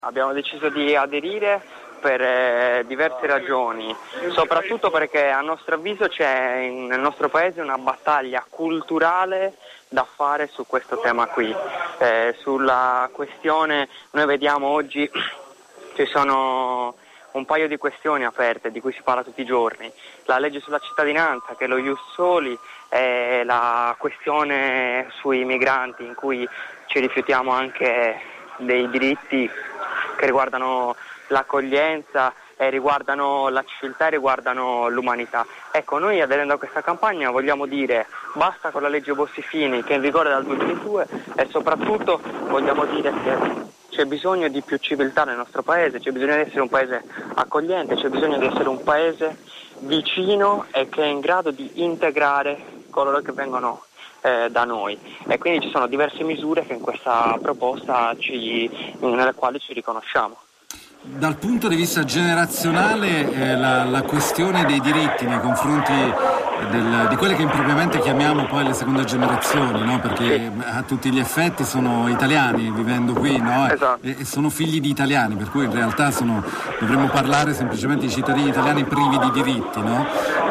Abbiamo deciso di aderire per diverse ragioni, soprattutto perché a nostro avviso c'è nel nostro paese una battaglia culturale da fare su questo tema qui. Sulla questione noi vediamo oggi ci sono un paio di questioni aperte di cui si parla tutti i giorni. La legge sulla cittadinanza, che è lo ius soli, e la questione sui migranti, in cui ci rifiutiamo anche dei diritti che riguardano l'accoglienza e riguardano la civiltà e riguardano l'umanità. Ecco, noi aderendo a questa campagna vogliamo dire basta con la legge Bossi-Fini, che è in vigore dal 2002, e soprattutto vogliamo dire che c'è bisogno di più civiltà nel nostro paese, c'è bisogno di essere un paese accogliente, c'è bisogno di essere un paese vicino e che è in grado di integrare coloro che vengono da noi, e quindi ci sono diverse misure che in questa proposta nelle quali ci riconosciamo. Dal punto di vista generazionale, la questione dei diritti nei confronti di quelle che impropriamente chiamiamo poi le seconde generazioni, no? Perché a tutti gli effetti sono italiani vivendo qui, no? Esatto. E sono figli di italiani, per cui in realtà dovremmo parlare semplicemente di cittadini italiani privi di diritti, no?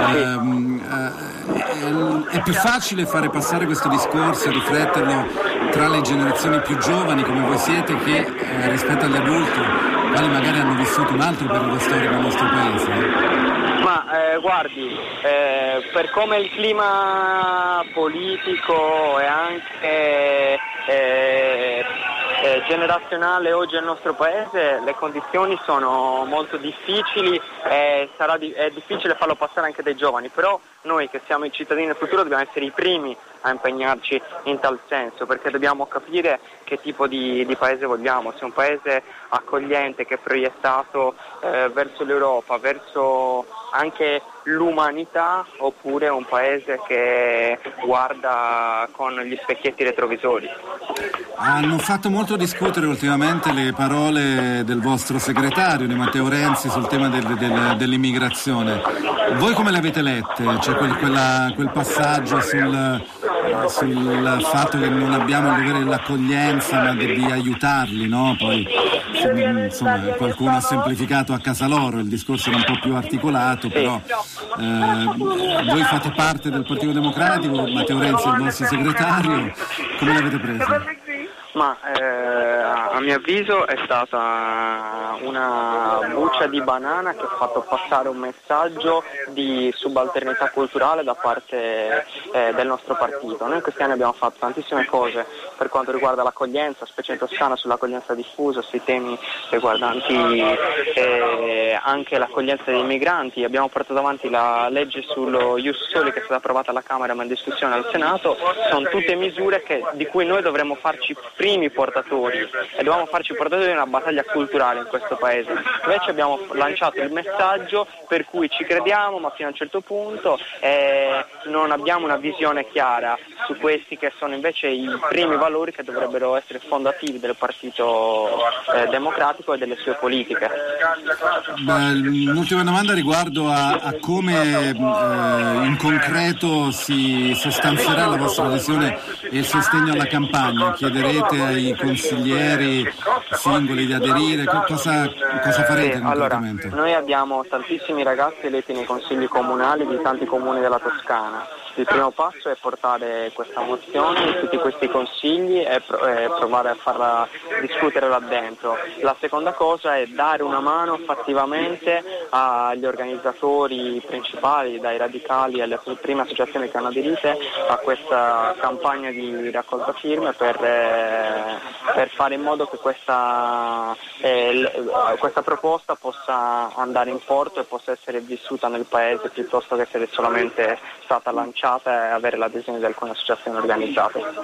È più facile fare passare questo discorso e rifletterlo tra le generazioni più giovani come voi siete che rispetto agli adulti, quali magari hanno vissuto un altro periodo storico nel nostro paese. Ma guardi, per come il clima politico e anche generazionale oggi nel nostro paese, le condizioni sono molto difficili e è difficile farlo passare anche dai giovani, però noi che siamo i cittadini del futuro dobbiamo essere i primi a impegnarci in tal senso, perché dobbiamo capire che tipo di paese vogliamo, se un paese accogliente che è proiettato verso l'Europa, verso anche l'umanità, oppure un paese che guarda con gli specchietti retrovisori. Hanno fatto molto discutere ultimamente le parole del vostro segretario, di Matteo Renzi, sul tema dell'immigrazione. Voi come le avete lette? C'è quel passaggio sul fatto che non abbiamo il dovere dell'accoglienza ma di aiutarli, no? Poi insomma qualcuno ha semplificato a casa loro, il discorso era un po' più articolato, però voi fate parte del Partito Democratico, Matteo Renzi è il vostro segretario, come l'avete preso? Ma a mio avviso è stata una buccia di banana che ha fatto passare un messaggio di subalternità culturale da parte del nostro partito. Noi in questi anni abbiamo fatto tantissime cose per quanto riguarda l'accoglienza, specie in Toscana, sull'accoglienza diffusa, sui temi riguardanti anche l'accoglienza dei migranti. Abbiamo portato avanti la legge sullo ius soli, che è stata approvata alla Camera ma in discussione al Senato. Sono tutte misure di cui noi dovremmo farci primi portatori e dobbiamo farci portatori di una battaglia culturale in questo paese. Invece abbiamo lanciato il messaggio per cui ci crediamo ma fino a un certo punto, non abbiamo una visione chiara su questi che sono invece i primi valori che dovrebbero essere fondativi del Partito Democratico e delle sue politiche. L'ultima domanda riguardo a come in concreto si sostanzierà la vostra adesione e il sostegno alla campagna. Chiederete ai consiglieri singoli di aderire? Cosa farete concretamente? Allora, noi abbiamo tantissimi ragazzi eletti nei consigli comunali di tanti comuni della Toscana. Il primo passo è portare questa mozione in tutti questi consigli e provare a farla discutere là dentro. La seconda cosa è dare una mano fattivamente agli organizzatori principali, dai radicali alle prime associazioni che hanno aderito a questa campagna di raccolta firme per fare in modo che questa proposta possa andare in porto e possa essere vissuta nel paese piuttosto che essere solamente stata lanciata e avere l'adesione di alcune associazioni organizzate.